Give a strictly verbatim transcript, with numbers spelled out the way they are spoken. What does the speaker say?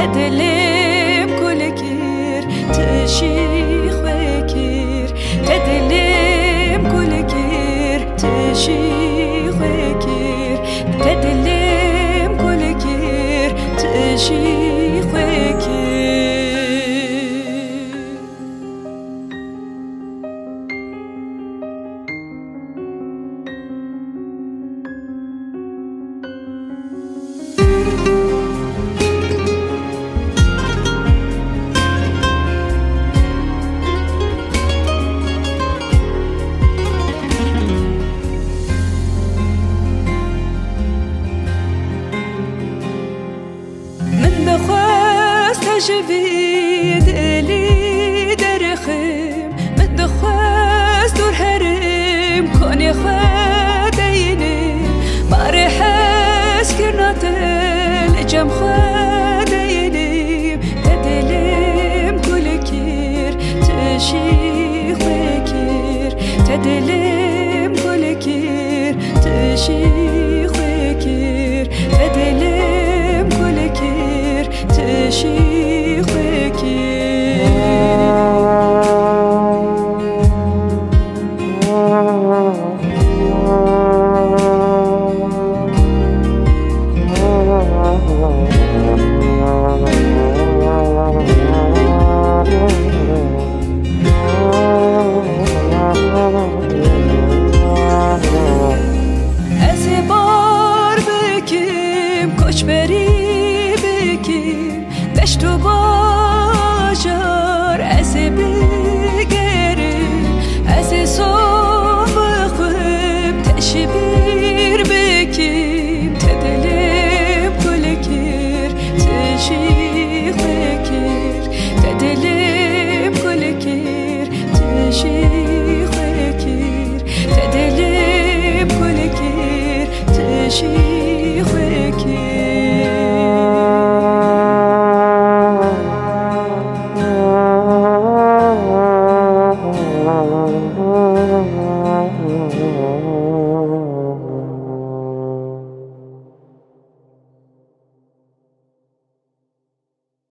تدلم كل كير تشيخ وكير تدلم كل كير تشيخ وكير تدلم كل كير تشيخ وكير جوید الی درخم من دخواست دور هرم کنی خود اینه باره حس کرناتل جم خود اینه تدلم کل کیر تشیخ بکیر تدلم